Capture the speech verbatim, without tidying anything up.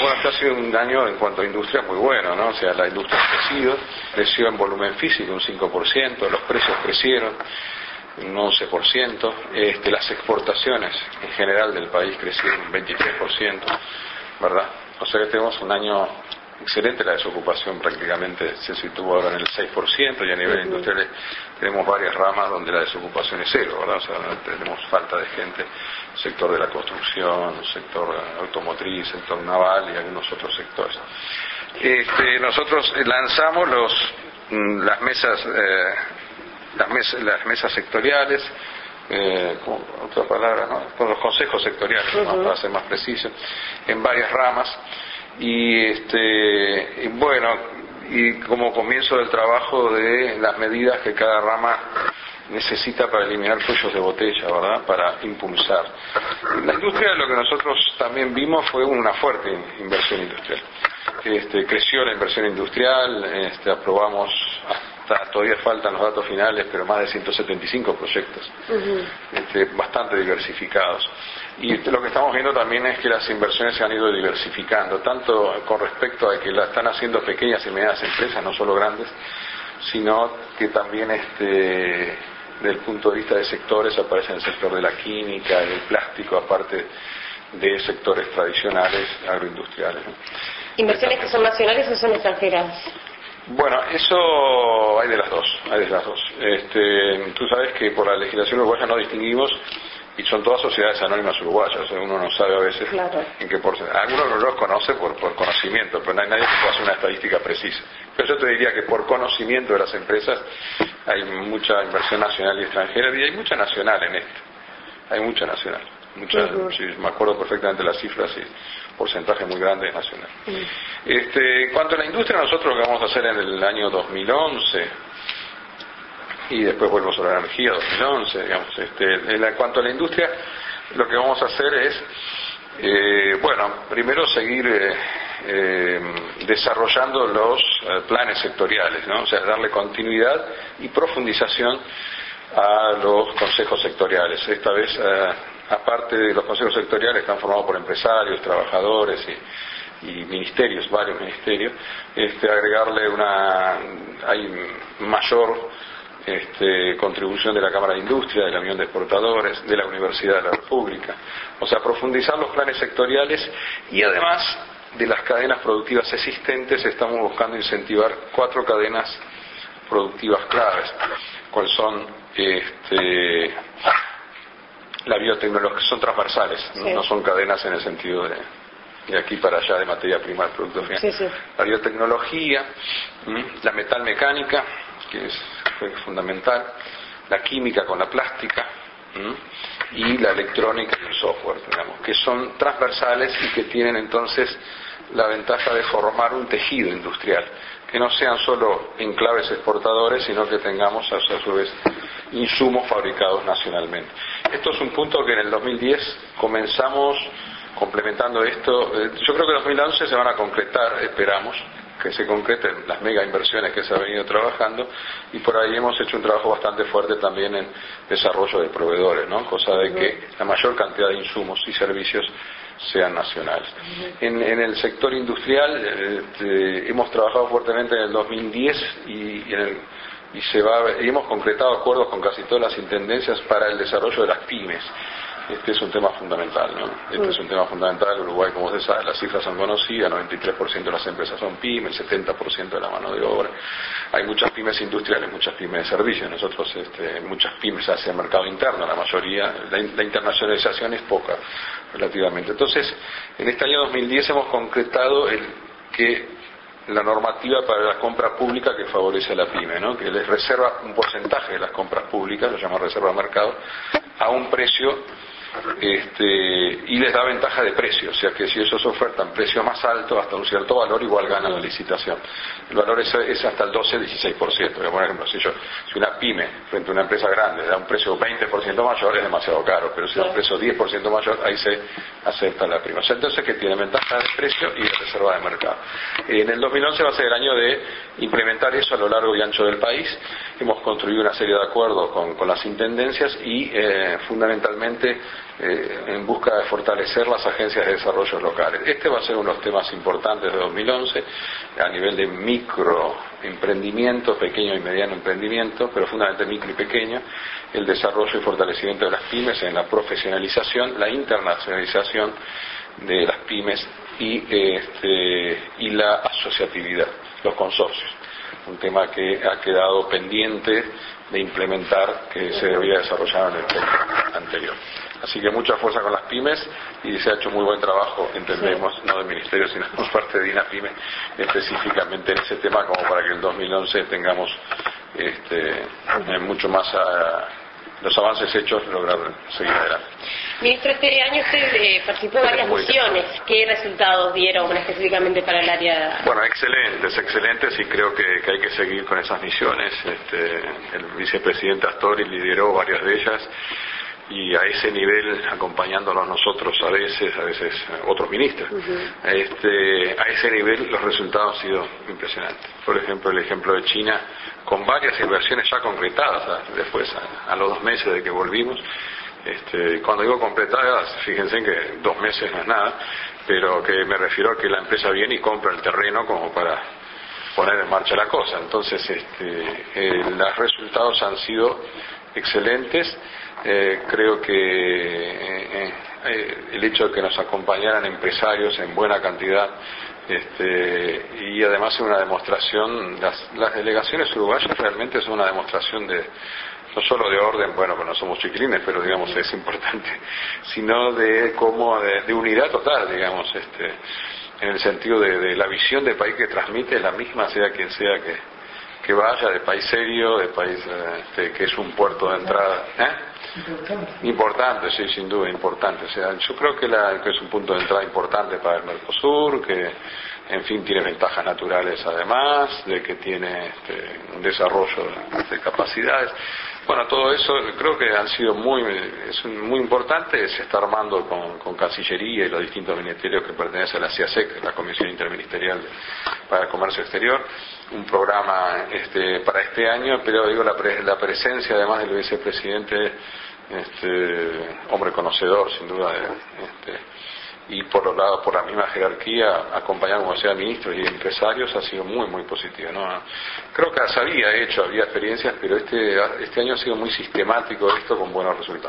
Bueno, este ha sido un año en cuanto a industria muy bueno, ¿no? O sea, la industria ha crecido, creció en volumen físico un cinco por ciento, los precios crecieron un once por ciento, este, las exportaciones en general del país crecieron un veintitrés por ciento, ¿verdad? O sea que tenemos un año excelente, la desocupación prácticamente se situó ahora en el seis por ciento y a nivel industrial tenemos varias ramas donde la desocupación es cero, ¿verdad? O sea, tenemos falta de gente, sector de la construcción, sector automotriz, sector naval y algunos otros sectores. Este, nosotros lanzamos los las mesas eh, las mesas las mesas sectoriales, eh, como otra palabra, ¿no? Con los consejos sectoriales, ¿no? Para ser más preciso, en varias ramas. Y este y bueno, y como comienzo del trabajo de las medidas que cada rama necesita para eliminar cuellos de botella, ¿verdad? Para impulsar. La industria, lo que nosotros también vimos fue una fuerte inversión industrial. Este, creció la inversión industrial, este, aprobamos, hasta todavía faltan los datos finales, pero más de ciento setenta y cinco proyectos, uh-huh. este, bastante diversificados. Y lo que estamos viendo también es que las inversiones se han ido diversificando, tanto con respecto a que la están haciendo pequeñas y medianas empresas, no solo grandes, sino que también este, desde el punto de vista de sectores aparece en el sector de la química, del plástico, aparte de sectores tradicionales agroindustriales, ¿no? ¿Inversiones que son nacionales o son extranjeras? Bueno, eso hay de las dos, hay de las dos. Este, tú sabes que por la legislación uruguaya no distinguimos, y son todas sociedades anónimas uruguayas, o sea, uno no sabe a veces claro. en qué porcentaje. Algunos no los conoce por, por conocimiento, pero no hay nadie que pueda hacer una estadística precisa. Pero yo te diría que por conocimiento de las empresas hay mucha inversión nacional y extranjera, y hay mucha nacional en esto, hay mucha nacional. Mucha, uh-huh. sí, me acuerdo perfectamente las cifras y porcentaje muy grande es nacional. Uh-huh. Este, en cuanto a la industria, nosotros lo que vamos a hacer en el año dos mil once, y después vuelvo sobre la energía, dos mil once, digamos, este, en cuanto a la industria, lo que vamos a hacer es, eh, bueno, primero seguir eh, eh, desarrollando los eh, planes sectoriales, ¿no? O sea, darle continuidad y profundización a los consejos sectoriales. Esta vez, eh, aparte de los consejos sectoriales, están formados por empresarios, trabajadores y, y ministerios, varios ministerios, este, agregarle una, hay mayor este, contribución de la Cámara de Industria, de la Unión de Exportadores, de la Universidad de la República, o sea, profundizar los planes sectoriales y además de las cadenas productivas existentes, estamos buscando incentivar cuatro cadenas productivas claves, cuáles son este, la biotecnología, son transversales, sí. no, no son cadenas en el sentido de, de aquí para allá de materia prima del producto final. Sí, sí. La biotecnología, la metalmecánica, que es, es fundamental, la química con la plástica y la electrónica y el software, digamos, que son transversales y que tienen entonces la ventaja de formar un tejido industrial, que no sean solo enclaves exportadores, sino que tengamos a su vez insumos fabricados nacionalmente. Esto es un punto que en el dos mil diez comenzamos complementando esto. Yo creo que en dos mil once se van a concretar, esperamos que se concreten las mega inversiones que se ha venido trabajando, y por ahí hemos hecho un trabajo bastante fuerte también en desarrollo de proveedores, ¿no? Cosa de que la mayor cantidad de insumos y servicios sean nacionales. En, en el sector industrial este, hemos trabajado fuertemente en el dos mil diez y, y, en el, y, se va, y hemos concretado acuerdos con casi todas las intendencias para el desarrollo de las pymes. Este es un tema fundamental, ¿no? Este mm. es un tema fundamental. Uruguay, como usted sabe, las cifras son conocidas, noventa y tres por ciento de las empresas son pymes, el setenta por ciento de la mano de obra. Hay muchas pymes industriales, muchas pymes de servicios. Nosotros, este, muchas pymes hacia el mercado interno, la mayoría, la, la internacionalización es poca, relativamente. Entonces, en este año dos mil diez hemos concretado el que la normativa para la compra pública que favorece a la pyme, ¿no? Que les reserva un porcentaje de las compras públicas, lo llama reserva de mercado, a un precio este, y les da ventaja de precio, o sea que si ellos ofertan precio más alto hasta un cierto valor, igual ganan la licitación. El valor es, es hasta el doce a dieciséis por ciento. Por ejemplo, si, yo, si una pyme frente a una empresa grande da un precio veinte por ciento mayor, es demasiado caro, pero si da un precio diez por ciento mayor, ahí se acepta la prima. O sea, entonces que tiene ventaja de precio y de reserva de mercado. En el dos mil once va a ser el año de implementar eso a lo largo y ancho del país. Hemos construido una serie de acuerdos con, con las intendencias y eh, fundamentalmente eh, en busca de fortalecer las agencias de desarrollo locales. Este va a ser uno de los temas importantes de dos mil once a nivel de microemprendimiento, pequeño y mediano emprendimiento, pero fundamentalmente micro y pequeño, el desarrollo y fortalecimiento de las pymes en la profesionalización, la internacionalización de las pymes y, este, y la asociatividad, los consorcios. Un tema que ha quedado pendiente de implementar, que se debía desarrollar en el texto anterior. Así que mucha fuerza con las pymes, y se ha hecho muy buen trabajo, entendemos, sí, no del Ministerio, sino por parte de INAPYME, específicamente en ese tema, como para que en el dos mil once tengamos este, mucho más a, los avances hechos, lograr seguir adelante. Ministro, este año usted eh, participó en varias misiones. ¿Qué resultados dieron específicamente para el área? Bueno, excelentes, excelentes, y creo que, que hay que seguir con esas misiones. Este, el vicepresidente Astori lideró varias de ellas, y a ese nivel, acompañándonos nosotros a veces, a veces otros ministros, uh-huh. este, a ese nivel los resultados han sido impresionantes. Por ejemplo, el ejemplo de China, con varias inversiones ya concretadas, ¿sabes? Después, a, a los dos meses de que volvimos. Este, cuando digo completadas, fíjense que dos meses no es nada, pero que me refiero a que la empresa viene y compra el terreno como para poner en marcha la cosa. Entonces, este, eh, los resultados han sido excelentes. Eh, creo que eh, eh, el hecho de que nos acompañaran empresarios en buena cantidad, este, y además es una demostración, las, las delegaciones uruguayas realmente son una demostración de, no solo de orden, bueno, pues no somos chiquilines, pero digamos es importante, sino de cómo, de, de unidad total, digamos, este, en el sentido de, de la visión de país que transmite es la misma, sea quien sea que, que vaya, de país serio, de país este, que es un puerto de entrada, ¿eh? Importante. Importante, sí, sin duda, importante. O sea, yo creo que, la, que es un punto de entrada importante para el Mercosur, que, en fin, tiene ventajas naturales además, de que tiene este, un desarrollo de, de capacidades. Bueno, todo eso creo que han sido muy es muy importante. Se está armando con, con Cancillería y los distintos ministerios que pertenecen a la C I A S E C, la Comisión Interministerial para el Comercio Exterior, un programa este, para este año, pero digo la, pre, la presencia además del vicepresidente, este, hombre conocedor sin duda, de, este, y por los lados, por la misma jerarquía, acompañado como sea ministros y empresarios, ha sido muy muy positivo, ¿no? Creo que se había hecho, había experiencias, pero este, este año ha sido muy sistemático esto, con buenos resultados.